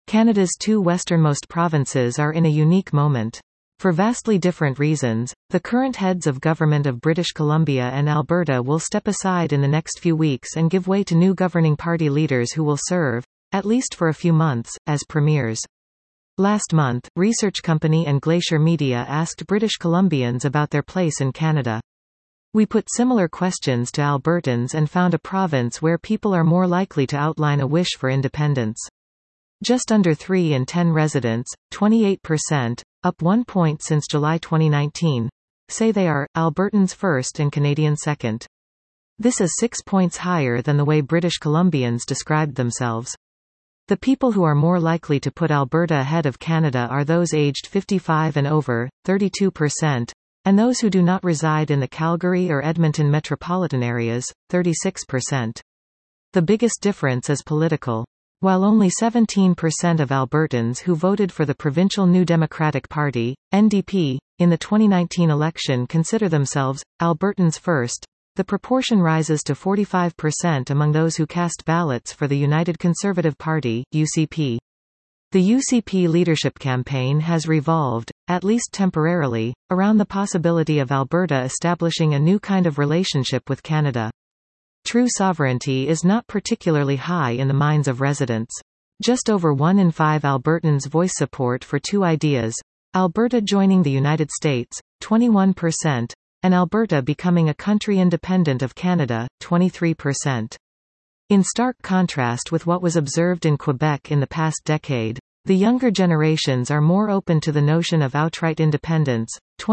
Canada's two westernmost provinces are in a unique moment. For vastly different reasons, the current heads of government of British Columbia and Alberta will step aside in the next few weeks and give way to new governing party leaders who will serve, at least for a few months, as premiers. Last month, research company and Glacier Media asked British Columbians about their place in Canada. We put similar questions to Albertans and found a province where people are more likely to outline a wish for independence. Just under 3 in 10 residents, 28%, up 1 point since July 2019, say they are Albertans first and Canadians second. This is 6 points higher than the way British Columbians described themselves. The people who are more likely to put Alberta ahead of Canada are those aged 55 and over, 32%, and those who do not reside in the Calgary or Edmonton metropolitan areas, 36%. The biggest difference is political. While only 17% of Albertans who voted for the provincial New Democratic Party, NDP, in the 2019 election consider themselves Albertans first, the proportion rises to 45% among those who cast ballots for the United Conservative Party, UCP. The UCP leadership campaign has revolved, at least temporarily, around the possibility of Alberta establishing a new kind of relationship with Canada. True sovereignty is not particularly high in the minds of residents. Just over 1 in 5 Albertans voice support for two ideas: Alberta joining the United States, 21%, and Alberta becoming a country independent of Canada, 23%. In stark contrast with what was observed in Quebec in the past decade, the younger generations are more open to the notion of outright independence,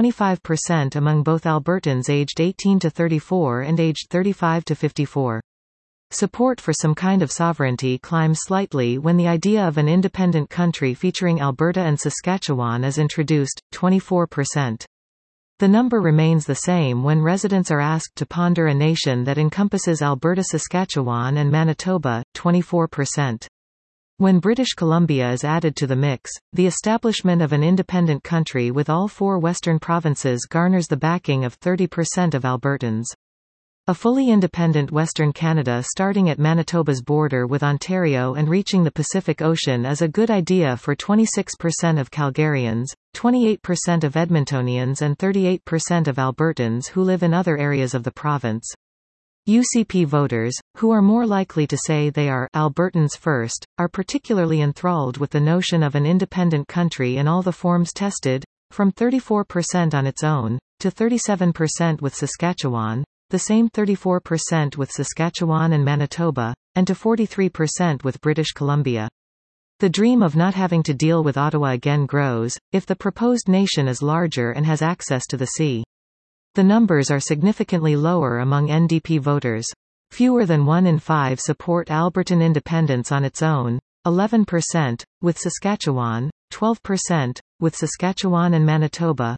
25% among both Albertans aged 18 to 34 and aged 35 to 54. Support for some kind of sovereignty climbs slightly when the idea of an independent country featuring Alberta and Saskatchewan is introduced, 24%. The number remains the same when residents are asked to ponder a nation that encompasses Alberta, Saskatchewan and Manitoba, 24%. When British Columbia is added to the mix, the establishment of an independent country with all 4 western provinces garners the backing of 30% of Albertans. A fully independent Western Canada starting at Manitoba's border with Ontario and reaching the Pacific Ocean is a good idea for 26% of Calgarians, 28% of Edmontonians and 38% of Albertans who live in other areas of the province. UCP voters, who are more likely to say they are Albertans first, are particularly enthralled with the notion of an independent country in all the forms tested, from 34% on its own, to 37% with Saskatchewan, the same 34% with Saskatchewan and Manitoba, and to 43% with British Columbia. The dream of not having to deal with Ottawa again grows, if the proposed nation is larger and has access to the sea. The numbers are significantly lower among NDP voters. Fewer than 1 in 5 support Albertan independence on its own, 11%, with Saskatchewan, 12%, with Saskatchewan and Manitoba,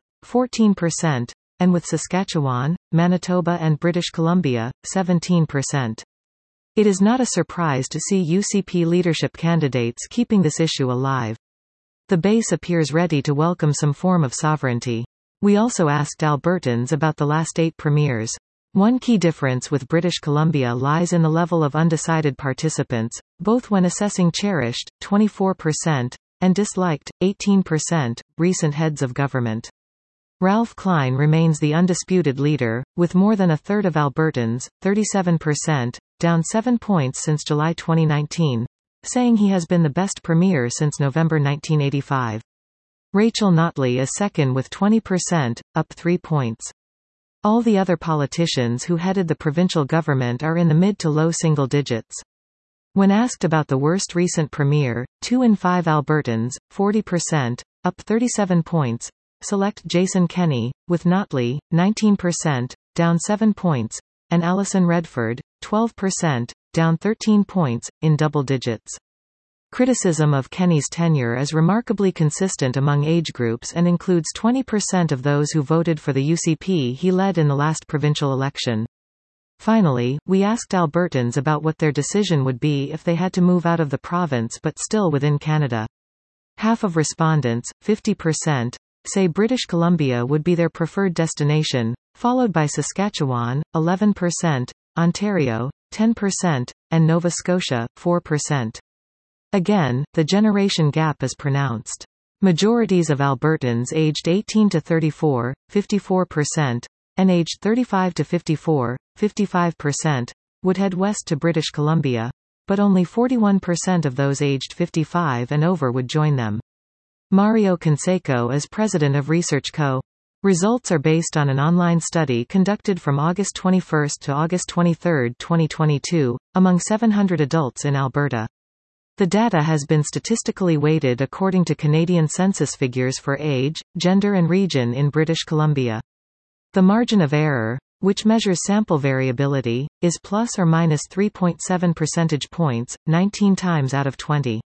14%, and with Saskatchewan, Manitoba and British Columbia, 17%. It is not a surprise to see UCP leadership candidates keeping this issue alive. The base appears ready to welcome some form of sovereignty. We also asked Albertans about the last 8 premiers. One key difference with British Columbia lies in the level of undecided participants, both when assessing cherished, 24%, and disliked, 18%, recent heads of government. Ralph Klein remains the undisputed leader, with more than a third of Albertans, 37%, down 7 points since July 2019, saying he has been the best premier since November 1985. Rachel Notley is second with 20%, up 3 points. All the other politicians who headed the provincial government are in the mid to low single digits. When asked about the worst recent premier, 2 in 5 Albertans, 40%, up 37 points, select Jason Kenney, with Notley, 19%, down 7 points, and Alison Redford, 12%, down 13 points, in double digits. Criticism of Kenney's tenure is remarkably consistent among age groups and includes 20% of those who voted for the UCP he led in the last provincial election. Finally, we asked Albertans about what their decision would be if they had to move out of the province but still within Canada. Half of respondents, 50%, say British Columbia would be their preferred destination, followed by Saskatchewan, 11%, Ontario, 10%, and Nova Scotia, 4%. Again, the generation gap is pronounced. Majorities of Albertans aged 18 to 34, 54%, and aged 35 to 54, 55%, would head west to British Columbia, but only 41% of those aged 55 and over would join them. Mario Canseco is president of Research Co. Results are based on an online study conducted from August 21 to August 23, 2022, among 700 adults in Alberta. The data has been statistically weighted according to Canadian census figures for age, gender and region in British Columbia. The margin of error, which measures sample variability, is plus or minus 3.7 percentage points, 19 times out of 20.